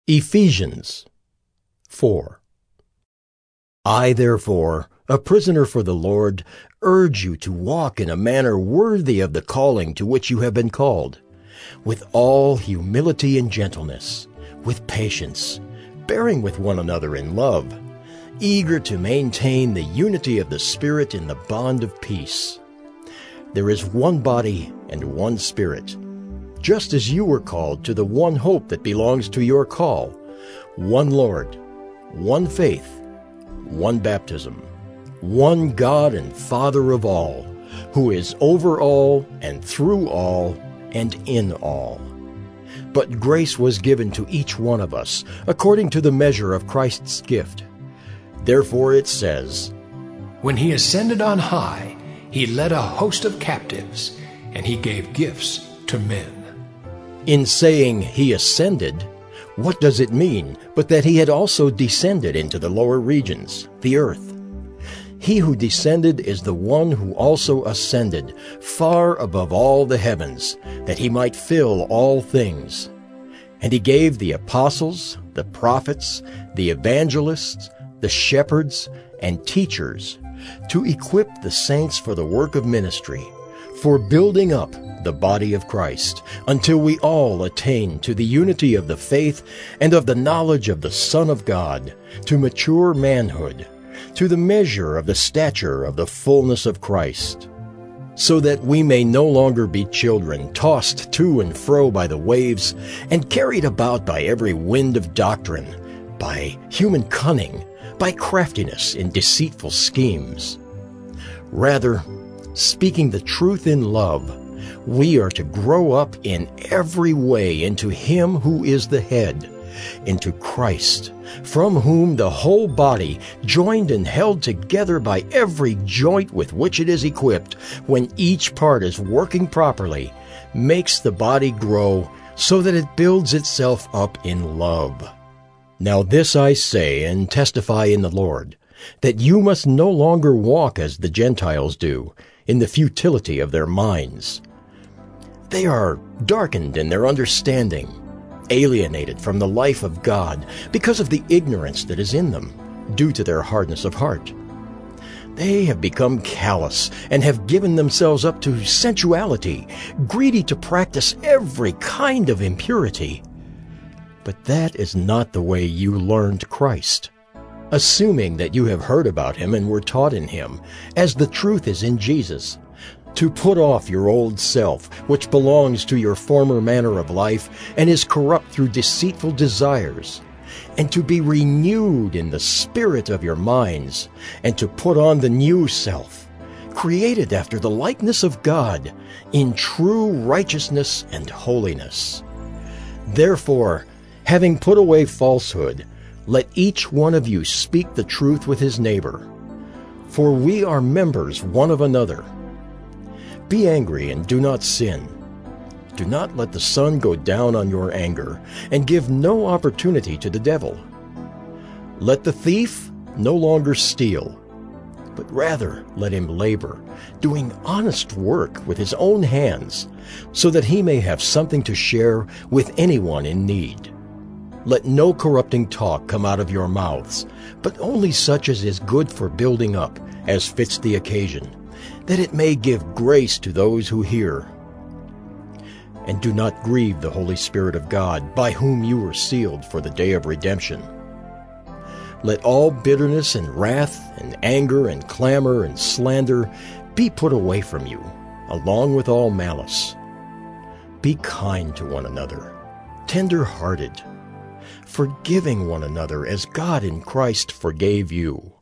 Ephesians 4. I, therefore, a prisoner for the Lord, urge you to walk in a manner worthy of the calling to which you have been called, with all humility and gentleness, with patience, bearing with one another in love, eager to maintain the unity of the Spirit in the bond of peace. There is one body and one Spirit, just as you were called to the one hope that belongs to your call, one Lord, one faith, one baptism, one God and Father of all, who is over all and through all and in all. But grace was given to each one of us according to the measure of Christ's gift. Therefore it says, When he ascended on high, he led a host of captives, and he gave gifts to men. In saying he ascended, what does it mean but that he had also descended into the lower regions, the earth? He who descended is the one who also ascended far above all the heavens, that he might fill all things. And he gave the apostles, the prophets, the evangelists, the shepherds, and teachers to equip the saints for the work of ministry, for building up the body of Christ, until we all attain to the unity of the faith and of the knowledge of the Son of God, to mature manhood, to the measure of the stature of the fullness of Christ, so that we may no longer be children, tossed to and fro by the waves, and carried about by every wind of doctrine, by human cunning, by craftiness in deceitful schemes. Rather, speaking the truth in love, we are to grow up in every way into Him who is the head, into Christ, from whom the whole body, joined and held together by every joint with which it is equipped, when each part is working properly, makes the body grow so that it builds itself up in love. Now this I say and testify in the Lord, that you must no longer walk as the Gentiles do, in the futility of their minds. They are darkened in their understanding, alienated from the life of God because of the ignorance that is in them, due to their hardness of heart. They have become callous and have given themselves up to sensuality, greedy to practice every kind of impurity. But that is not the way you learned Christ, assuming that you have heard about Him and were taught in Him, as the truth is in Jesus, to put off your old self, which belongs to your former manner of life and is corrupt through deceitful desires, and to be renewed in the spirit of your minds, and to put on the new self, created after the likeness of God, in true righteousness and holiness. Therefore, having put away falsehood, let each one of you speak the truth with his neighbor, for we are members one of another. Be angry and do not sin. Do not let the sun go down on your anger, and give no opportunity to the devil. Let the thief no longer steal, but rather let him labor, doing honest work with his own hands, so that he may have something to share with anyone in need. Let no corrupting talk come out of your mouths, but only such as is good for building up, as fits the occasion, that it may give grace to those who hear. And do not grieve the Holy Spirit of God, by whom you were sealed for the day of redemption. Let all bitterness and wrath and anger and clamor and slander be put away from you, along with all malice. Be kind to one another, tender-hearted, forgiving one another as God in Christ forgave you.